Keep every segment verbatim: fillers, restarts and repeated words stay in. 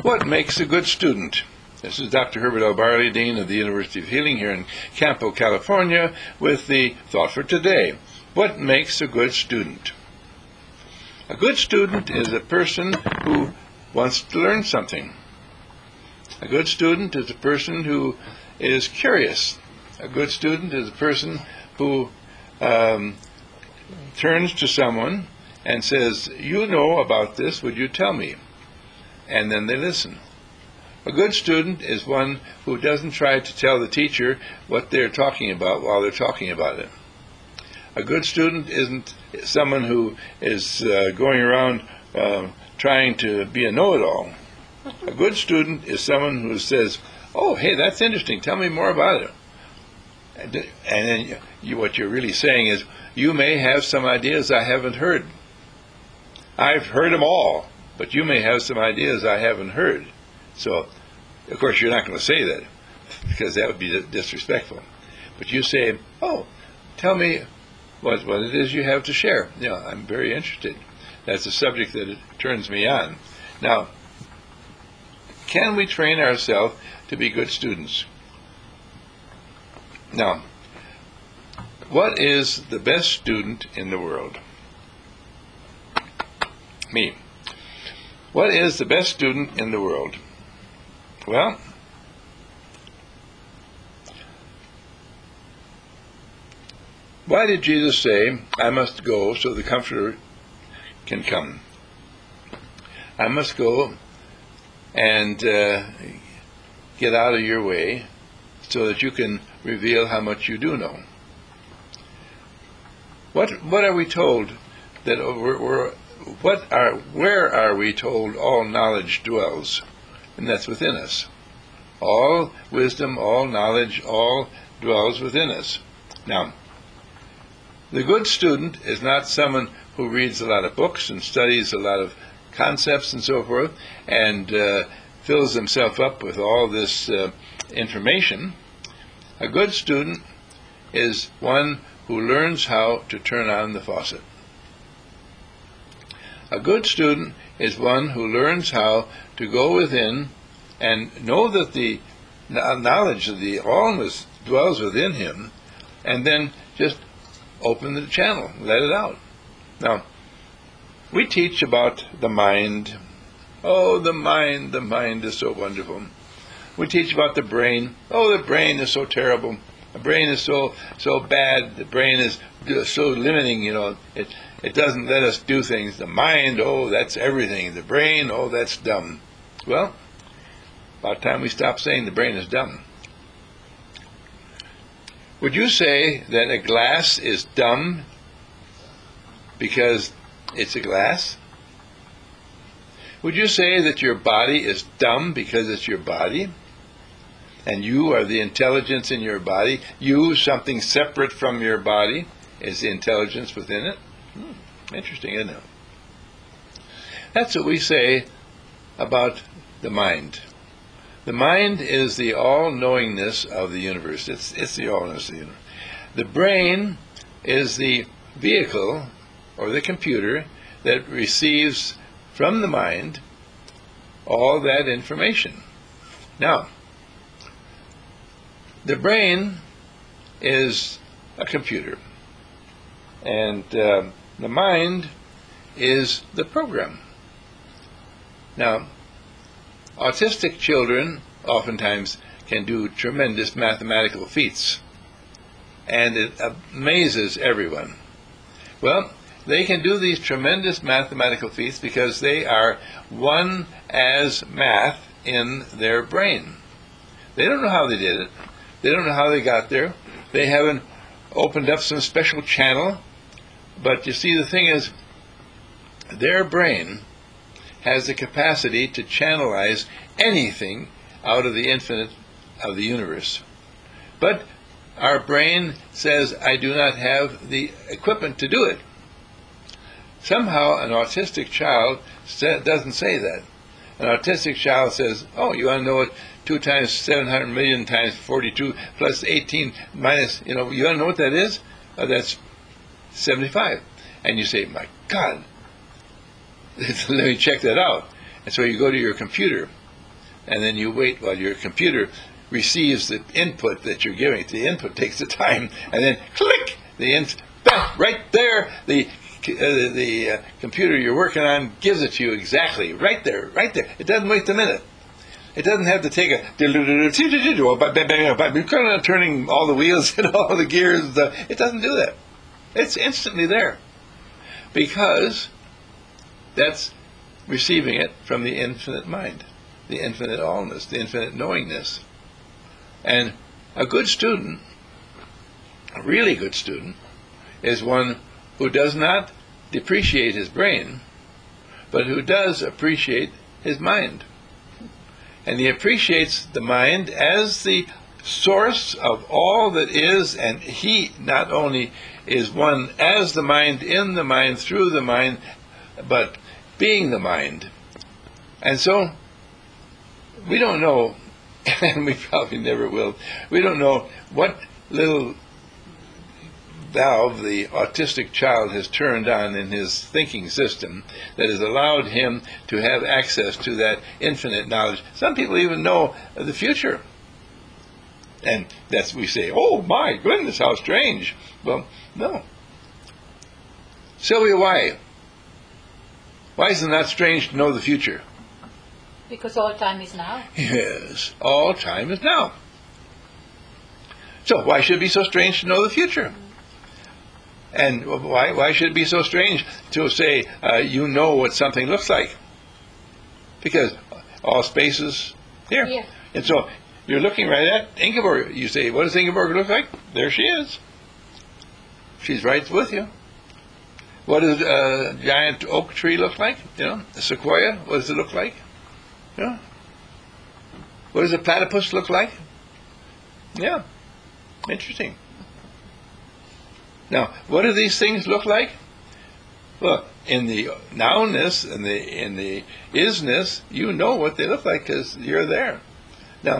What makes a good student? This is Doctor Herbert L. Barley, Dean of the University of Healing here in Campo, California, with the thought for today. What makes a good student? A good student is a person who wants to learn something. A good student is a person who is curious. A good student is a person who um, turns to someone and says, "You know about this, would you tell me?" And then they listen. A good student is one who doesn't try to tell the teacher what they're talking about while they're talking about it. A good student isn't someone who is uh, going around uh, trying to be a know-it-all. A good student is someone who says, "Oh, hey, that's interesting. Tell me more about it." And, and then you, what you're really saying is, "You may have some ideas I haven't heard. I've heard them all, but you may have some ideas I haven't heard." So, of course, you're not going to say that, because that would be disrespectful. But you say, "Oh, tell me what, what it is you have to share. You know, I'm very interested. That's a subject that it turns me on." Now, can we train ourselves to be good students? Now, what is the best student in the world? Me. What is the best student in the world? Well, why did Jesus say, "I must go so the Comforter can come"? I must go and uh, get out of your way so that you can reveal how much you do know. What what are we told that we're, we're what are where are we told all knowledge dwells? And that's within us. All wisdom, all knowledge, all dwells within us. Now, the good student is not someone who reads a lot of books and studies a lot of concepts and so forth and uh, fills himself up with all this uh, information. A good student is one who learns how to turn on the faucet. A good student is one who learns how to go within and know that the knowledge of the allness dwells within him, and then just open the channel, let it out. Now, we teach about the mind. Oh, the mind, the mind is so wonderful. We teach about the brain. Oh, the brain is so terrible. The brain is so so bad. The brain is so limiting, you know. It it doesn't let us do things. The mind, oh, that's everything. The brain, oh, that's dumb. Well, about time we stop saying the brain is dumb. Would you say that a glass is dumb because it's a glass? Would you say that your body is dumb because it's your body? And you are the intelligence in your body? You, something separate from your body, is the intelligence within it? Hmm, interesting, isn't it? That's what we say about the mind. The mind is the all-knowingness of the universe. It's, it's the all-knowingness of the universe. The brain is the vehicle, or the computer, that receives from the mind all that information. Now, the brain is a computer, and uh, the mind is the program. Now, autistic children oftentimes can do tremendous mathematical feats, and it amazes everyone. Well, they can do these tremendous mathematical feats because they are one as math in their brain. They don't know how they did it. They don't know how they got there. They haven't opened up some special channel. But you see, the thing is, their brain has the capacity to channelize anything out of the infinite of the universe. But our brain says, "I do not have the equipment to do it." Somehow an autistic child sa- doesn't say that. An autistic child says, "Oh, you want to know what two times seven hundred million times forty-two plus eighteen minus, you know, you want to know what that is? Oh, that's seventy-five. And you say, "My God, let me check that out." And so you go to your computer and then you wait while your computer receives the input that you're giving. The input takes the time, and then click, the input, right there, the uh, the uh, computer you're working on gives it to you exactly, right there, right there. It doesn't wait a minute. It doesn't have to take a turning all the wheels and all the gears. It doesn't do that. It's instantly there, because that's receiving it from the infinite mind, the infinite allness, the infinite knowingness. And a good student, a really good student, is one who does not depreciate his brain, but who does appreciate his mind. And he appreciates the mind as the source of all that is, and he not only is one as the mind, in the mind, through the mind, but being the mind. And so, we don't know, and we probably never will, we don't know what little valve the autistic child has turned on in his thinking system that has allowed him to have access to that infinite knowledge. Some people even know the future. And that's, we say, oh my goodness, how strange. Well, no. Sylvia, why? Why is it not strange to know the future? Because all time is now. Yes, all time is now. So why should it be so strange to know the future? And why why should it be so strange to say uh, you know what something looks like? Because all space is here. Yeah. And so you're looking right at Ingeborg. You say, what does Ingeborg look like? There she is. She's right with you. What does a giant oak tree look like? You know, a sequoia, what does it look like? Yeah. What does a platypus look like? Yeah. Interesting. Now, what do these things look like? Well, in the nownness and the in the isness, you know what they look like because you're there. Now,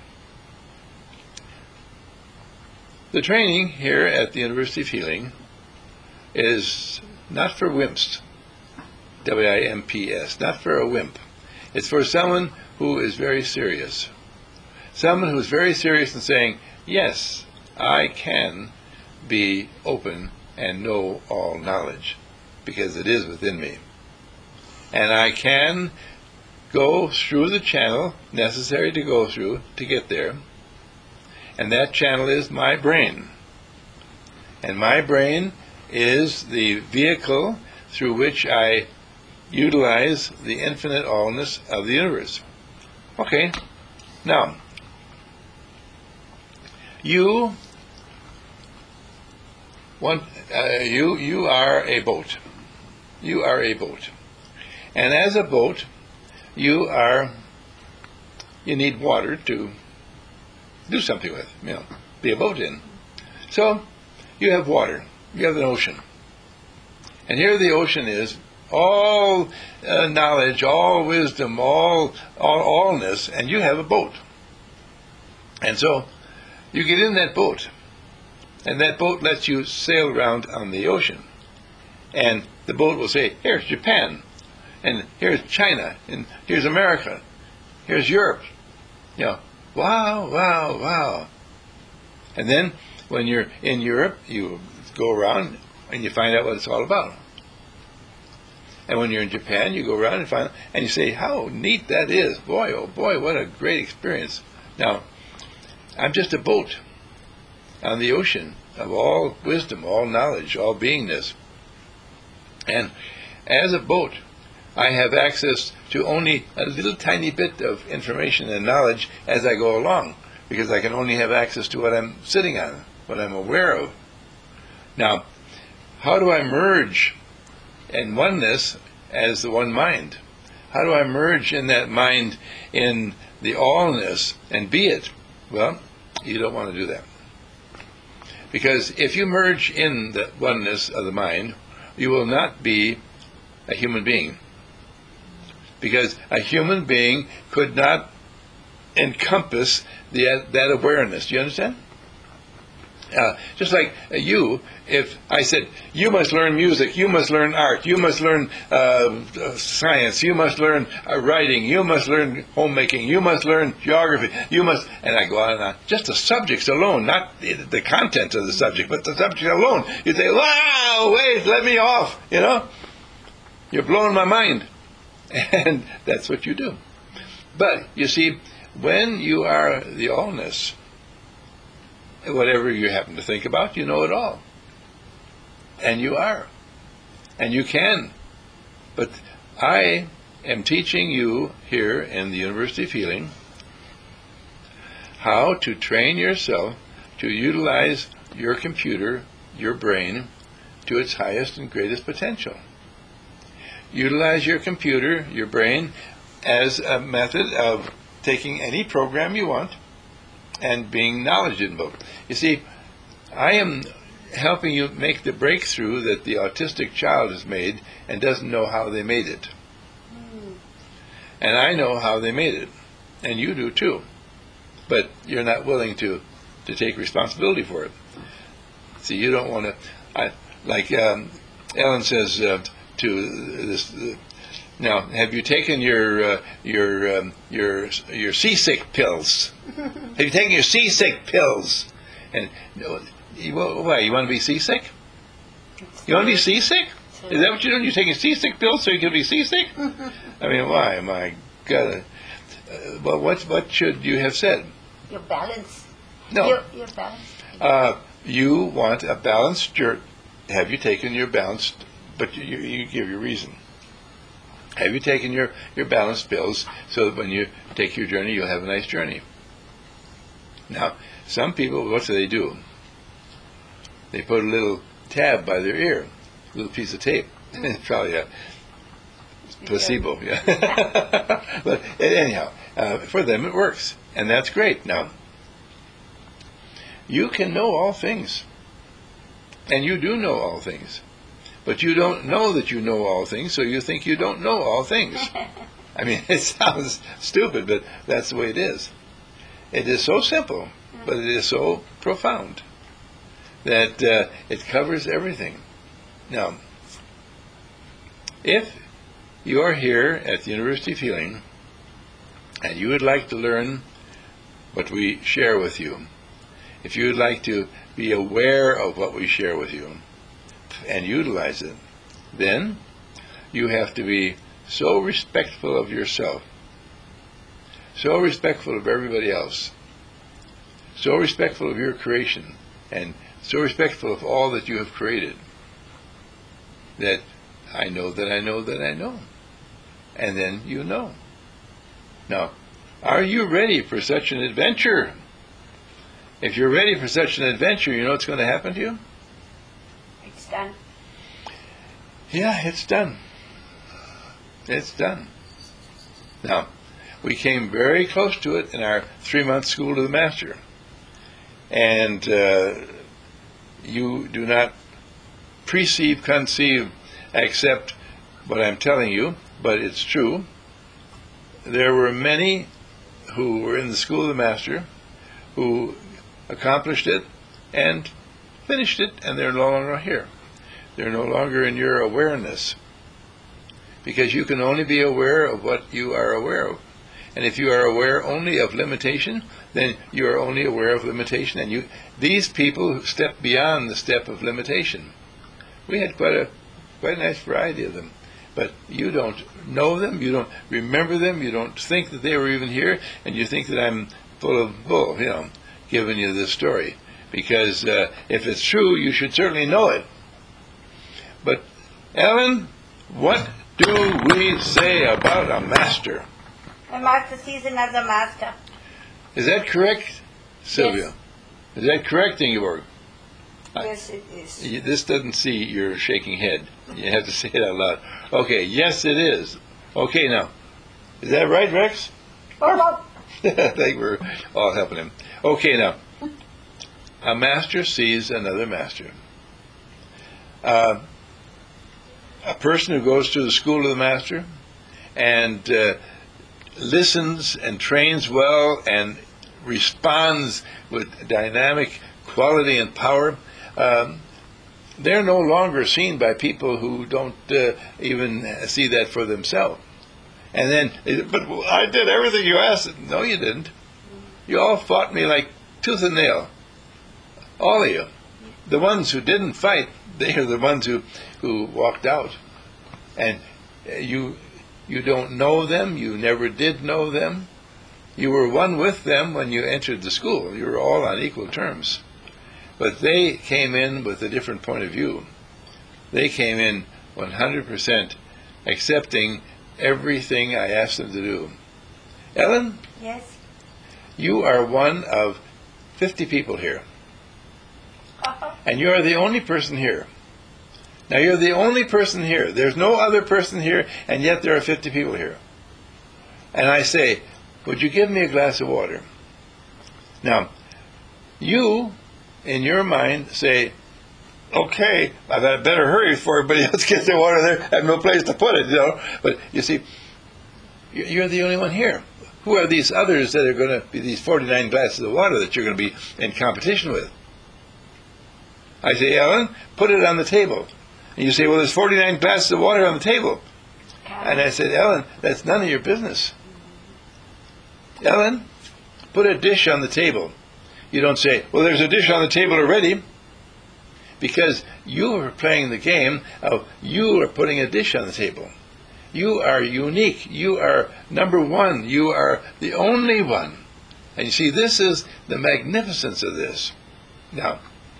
the training here at the University of Healing is not for wimps, W I M P S, not for a wimp. It's for someone who is very serious. Someone who is very serious in saying, yes, I can be open and know all knowledge, because it is within me. And I can go through the channel necessary to go through to get there. And that channel is my brain. And my brain is the vehicle through which I utilize the infinite allness of the universe. Okay, now, you One, uh, you you are a boat. You are a boat, and as a boat, you are. You need water to do something with. You know, be a boat in. So, you have water. You have an ocean, and here the ocean is all uh, knowledge, all wisdom, all all allness, and you have a boat. And so, you get in that boat. And that boat lets you sail around on the ocean. And the boat will say, here's Japan, and here's China, and here's America, here's Europe. You know, wow, wow, wow. And then when you're in Europe, you go around and you find out what it's all about. And when you're in Japan, you go around and find out, and you say, how neat that is. Boy, oh boy, what a great experience. Now, I'm just a boat on the ocean of all wisdom, all knowledge, all beingness. And as a boat, I have access to only a little tiny bit of information and knowledge as I go along, because I can only have access to what I'm sitting on, what I'm aware of. Now, how do I merge in oneness as the one mind? How do I merge in that mind in the allness and be it? Well, you don't want to do that. Because if you merge in the oneness of the mind, you will not be a human being. Because a human being could not encompass the, that awareness. Do you understand? Uh, just like uh, you, if I said, you must learn music, you must learn art, you must learn uh, science, you must learn uh, writing, you must learn homemaking, you must learn geography, you must, and I go on and on. Just the subjects alone, not the, the content of the subject, but the subject alone. You say, wow, wait, let me off, you know? You're blowing my mind. And that's what you do. But, you see, when you are the allness, whatever you happen to think about, you know it all. And you are. And you can. But I am teaching you here in the University of Healing how to train yourself to utilize your computer, your brain, to its highest and greatest potential. Utilize your computer, your brain, as a method of taking any program you want and being knowledgeable. You see, I am helping you make the breakthrough that the autistic child has made and doesn't know how they made it. Mm. And I know how they made it. And you do too. But you're not willing to, to take responsibility for it. See, you don't want to, like um, Ellen says uh, to this, uh, now, have you taken your uh, your um, your your seasick pills? Have you taken your seasick pills? And you, why? You want to be seasick? You want to be seasick? Is that what you're doing? You're taking seasick pills so you can be seasick? I mean, why? My God. Uh, well, what what should you have said? Your balance. No. Your, your balance. Uh, you want a balanced journey. Have you taken your balanced? But you, you give your reason. Have you taken your, your balanced pills so that when you take your journey, you'll have a nice journey? Now, some people, what do they do? They put a little tab by their ear, a little piece of tape. It's probably a placebo, yeah. But anyhow, uh, for them it works, and that's great. Now, you can know all things, and you do know all things. But you don't know that you know all things, so you think you don't know all things. I mean, it sounds stupid, but that's the way it is. It is so simple, but it is so profound that uh, it covers everything. Now, if you are here at the University of Healing and you would like to learn what we share with you, if you would like to be aware of what we share with you, and utilize it, then you have to be so respectful of yourself, so respectful of everybody else, so respectful of your creation, and so respectful of all that you have created, that I know that I know that I know. And then you know. Now, are you ready for such an adventure? If you're ready for such an adventure, you know what's going to happen to you? It's done. Yeah, it's done. It's done. Now, we came very close to it in our three-month School to the Master. And uh, you do not perceive, conceive, accept what I'm telling you, but it's true. There were many who were in the School of the Master who accomplished it and finished it, and they're no longer here. They're no longer in your awareness, because you can only be aware of what you are aware of. And if you are aware only of limitation, then you are only aware of limitation. And you, these people step beyond the step of limitation. We had quite a quite a nice variety of them, but you don't know them, you don't remember them, you don't think that they were even here, and you think that I'm full of bull, you know, giving you this story. Because uh, if it's true, you should certainly know it. But, Ellen, what do we say about a master? A master sees another master. Is that correct, Sylvia? Yes. Is that correct, Ingeborg? Yes, it is. This doesn't see your shaking head. You have to say it out loud. Okay, yes, it is. Okay, now, is that right, Rex? I think we're all helping him. Okay, now, a master sees another master. Uh, a person who goes to the School of the Master and uh, listens and trains well and responds with dynamic equality and power, um, they're no longer seen by people who don't uh, even see that for themselves. And then, but I did everything you asked. No, you didn't. You all fought me like tooth and nail. All of you. The ones who didn't fight, they are the ones who, who walked out. And you, you don't know them. You never did know them. You were one with them when you entered the school. You were all on equal terms. But they came in with a different point of view. They came in one hundred percent accepting everything I asked them to do. Ellen? Yes. You are one of fifty people here. And you are the only person here. Now, you're the only person here. There's no other person here, and yet there are fifty people here. And I say, would you give me a glass of water? Now, you, in your mind, say, okay, I better hurry before everybody else gets their water there. I have no place to put it, you know. But you see, you're the only one here. Who are these others that are going to be these forty-nine glasses of water that you're going to be in competition with? I say, Ellen, put it on the table. And you say, well, there's forty-nine glasses of water on the table. And I said, Ellen, that's none of your business. Ellen, put a dish on the table. You don't say, well, there's a dish on the table already. Because you are playing the game of you are putting a dish on the table. You are unique. You are number one. You are the only one. And you see, this is the magnificence of this. Now,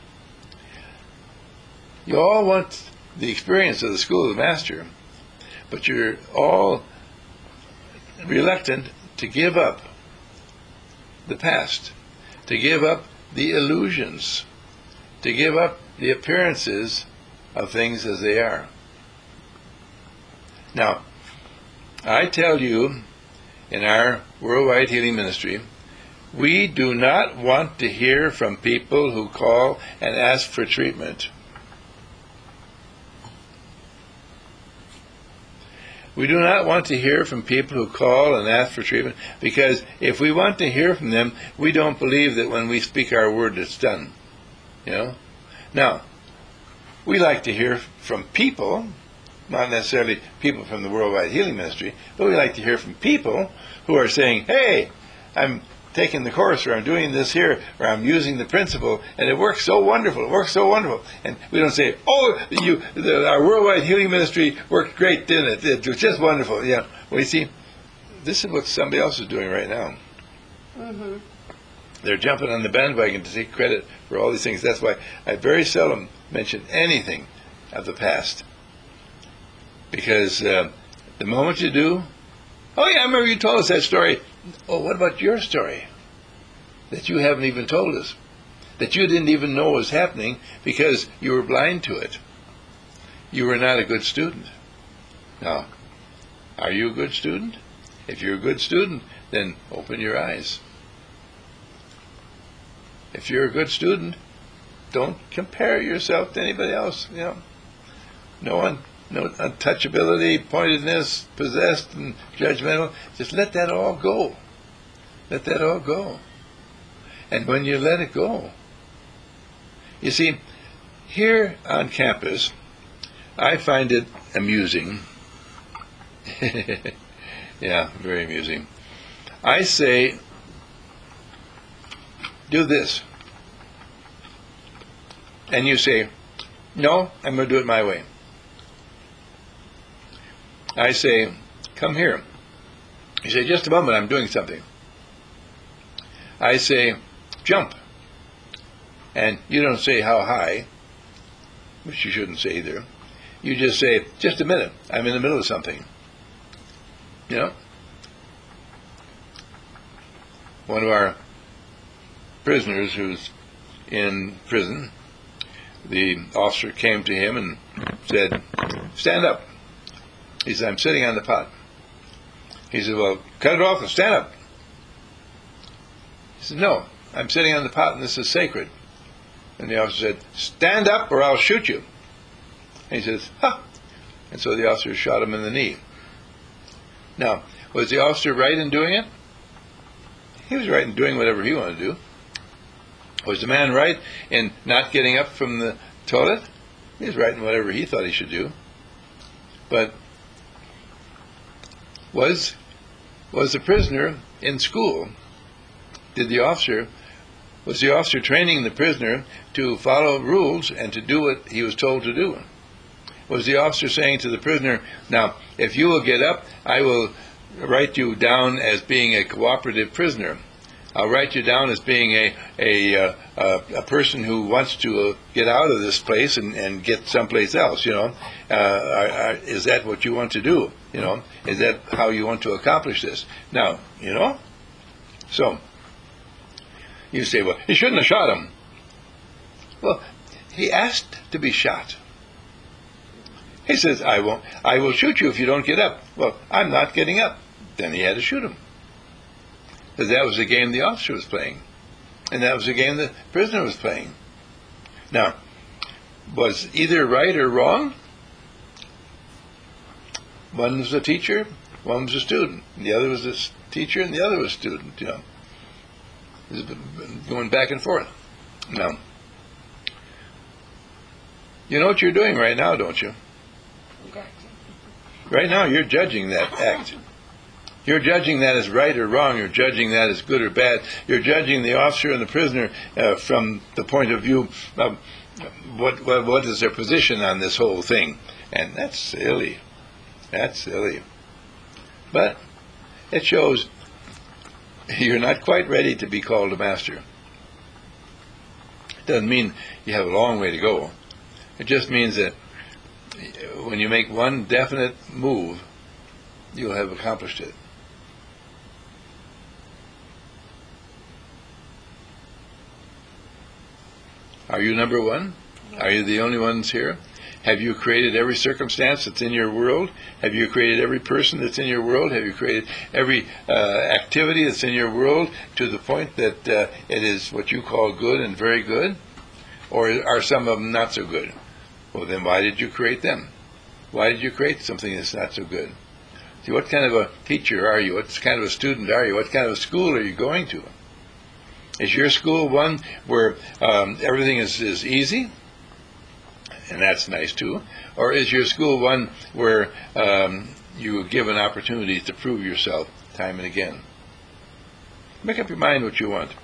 you all want the experience of the School of the Master, but you're all reluctant to give up the past, to give up the illusions, to give up the appearances of things as they are. Now, I tell you, in our Worldwide Healing Ministry, we do not want to hear from people who call and ask for treatment. We do not want to hear from people who call and ask for treatment, because if we want to hear from them, we don't believe that when we speak our word, it's done. You know? Now, we like to hear from people, not necessarily people from the Worldwide Healing Ministry, but we like to hear from people who are saying, hey, I'm taking the course, or I'm doing this here, or I'm using the principle, and it works so wonderful, it works so wonderful. And we don't say, oh, you, the, our Worldwide Healing Ministry worked great, didn't it? It was just wonderful. Yeah. Well, you see, this is what somebody else is doing right now. Mm-hmm. They're jumping on the bandwagon to take credit for all these things. That's why I very seldom mention anything of the past. Because uh, the moment you do, oh yeah, I remember you told us that story. Oh, what about your story that you haven't even told us, that you didn't even know was happening because you were blind to it? You were not a good student. Now, are you a good student? If you're a good student, then open your eyes. If you're a good student, don't compare yourself to anybody else. You know, no one. No untouchability, pointedness, possessed, and judgmental. Just let that all go. Let that all go. And when you let it go, you see, here on campus, I find it amusing. Yeah, very amusing. I say, do this. And you say, no, I'm going to do it my way. I say, come here. You say, just a moment, I'm doing something. I say, jump. And you don't say how high, which you shouldn't say either. You just say, just a minute, I'm in the middle of something. You know? One of our prisoners who's in prison, the officer came to him and said, stand up. He said, I'm sitting on the pot. He said, well, cut it off and stand up. He said, no, I'm sitting on the pot and this is sacred. And the officer said, stand up or I'll shoot you. And he says, ha! And so the officer shot him in the knee. Now, was the officer right in doing it? He was right in doing whatever he wanted to do. Was the man right in not getting up from the toilet? He was right in whatever he thought he should do. But was was the prisoner in school? Did the officer was the officer training the prisoner to follow rules and to do what he was told to do? Was the officer saying to the prisoner, now, if you will get up, I will write you down as being a cooperative prisoner. I'll write you down as being a a, uh, a, a person who wants to uh, get out of this place and, and get someplace else, you know. Uh, are, are, is that what you want to do, you know? Is that how you want to accomplish this? Now, you know, so you say, well, he shouldn't have shot him. Well, he asked to be shot. He says, I won't, I will shoot you if you don't get up. Well, I'm not getting up. Then he had to shoot him. Because that was the game the officer was playing. And that was the game the prisoner was playing. Now, was either right or wrong? One was a teacher, one was a student. The other was a teacher and the other was a student, you know. It was going back and forth. Now, you know what you're doing right now, don't you? Right now, you're judging that act. You're judging that as right or wrong. You're judging that as good or bad. You're judging the officer and the prisoner uh, from the point of view of what, what what is their position on this whole thing. And that's silly. That's silly. But it shows you're not quite ready to be called a master. It doesn't mean you have a long way to go. It just means that when you make one definite move, you'll have accomplished it. Are you number one? Are you the only ones here? Have you created every circumstance that's in your world? Have you created every person that's in your world? Have you created every uh, activity that's in your world to the point that uh, it is what you call good and very good? Or are some of them not so good? Well, then why did you create them? Why did you create something that's not so good? See, what kind of a teacher are you? What kind of a student are you? What kind of a school are you going to? Is your school one where um, everything is, is easy? And that's nice too. Or is your school one where um, you are given opportunities to prove yourself time and again? Make up your mind what you want.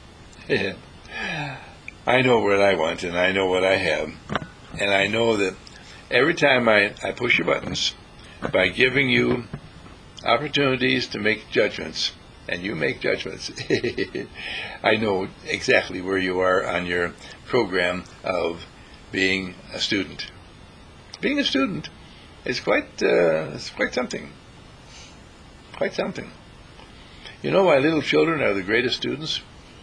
I know what I want, and I know what I have. And I know that every time I, I push your buttons, by giving you opportunities to make judgments, and you make judgments, I know exactly where you are on your program of being a student. Being a student is quite, uh, it's quite something. Quite something. You know why little children are the greatest students?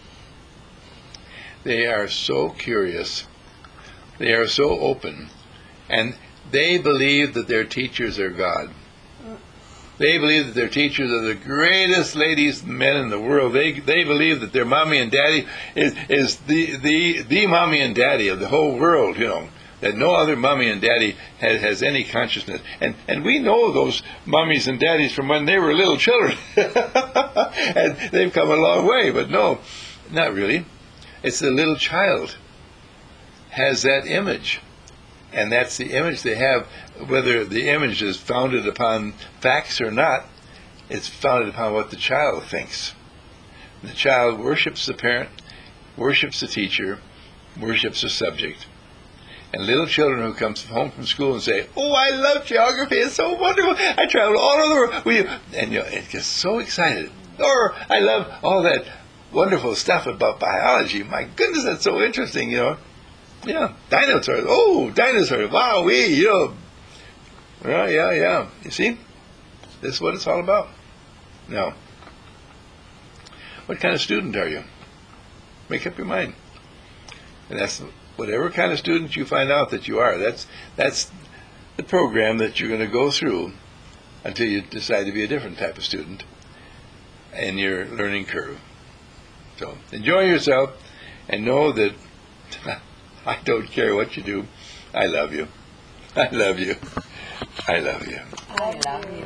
They are so curious. They are so open. And they believe that their teachers are God. They believe that their teachers are the greatest ladies and men in the world. They they believe that their mommy and daddy is, is the, the the mommy and daddy of the whole world, you know. That no other mommy and daddy has, has any consciousness. And and we know those mommies and daddies from when they were little children. And they've come a long way, but no, not really. It's the little child has that image. And that's the image they have, whether the image is founded upon facts or not, it's founded upon what the child thinks. The child worships the parent, worships the teacher, worships the subject. And little children who come home from school and say, oh, I love geography, it's so wonderful, I traveled all over the world with you. And you know, it gets so excited. Or, I love all that wonderful stuff about biology, my goodness, that's so interesting, you know. Yeah, dinosaurs. Oh, dinosaurs. Wow, we, you know. Yeah, yeah, yeah. You see? This is what it's all about. Now, what kind of student are you? Make up your mind. And that's whatever kind of student you find out that you are. That's that's the program that you're going to go through until you decide to be a different type of student in your learning curve. So enjoy yourself and know that I don't care what you do. I love you. I love you. I love you. I love you.